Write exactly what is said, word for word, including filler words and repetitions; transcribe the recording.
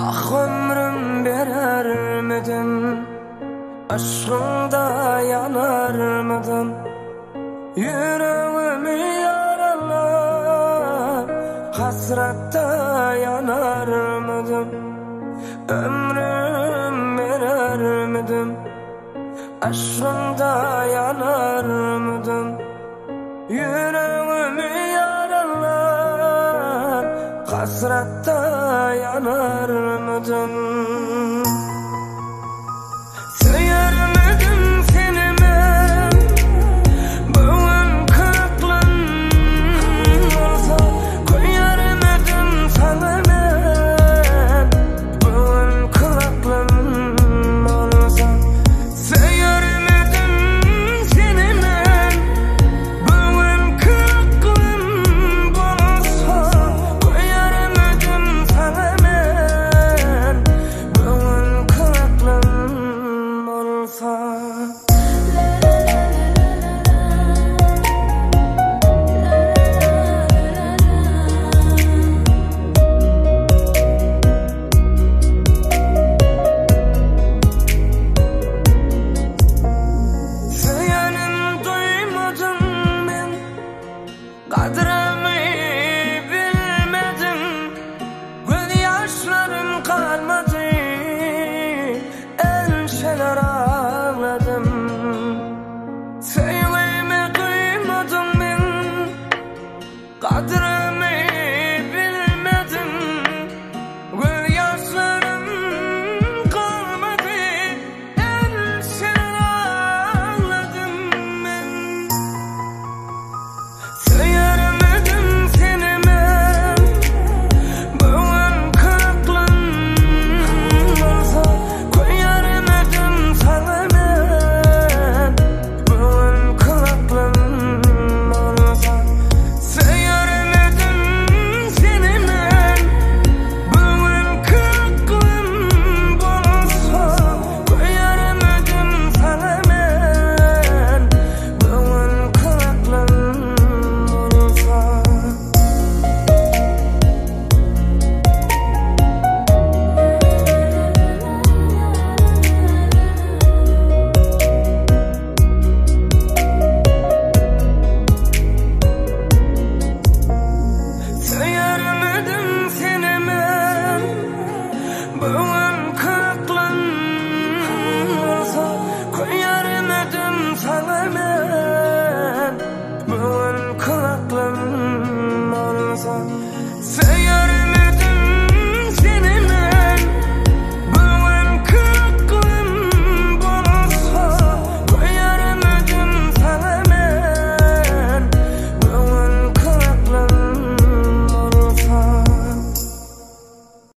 Ah ömrüm verermedim, aşkında yanarmadım. Yüreğimi yaralar, hasratta yanarmadım. Ömrüm verermedim, aşkında yanarmadım. Yüreğimi yaralar, hasratta yanarmadım. Söyermedim seni ben, bugün kırıklığım olsa. Koyarmedim sana ben, bugün kırıklığım olsa. Söyermedim seni ben, bugün kırıklığım olsa. Koyarmedim sana ben, bugün kırıklığım olsa. Söylenim duymadım ben, kadrimi bilmedim. Göz yaşlarım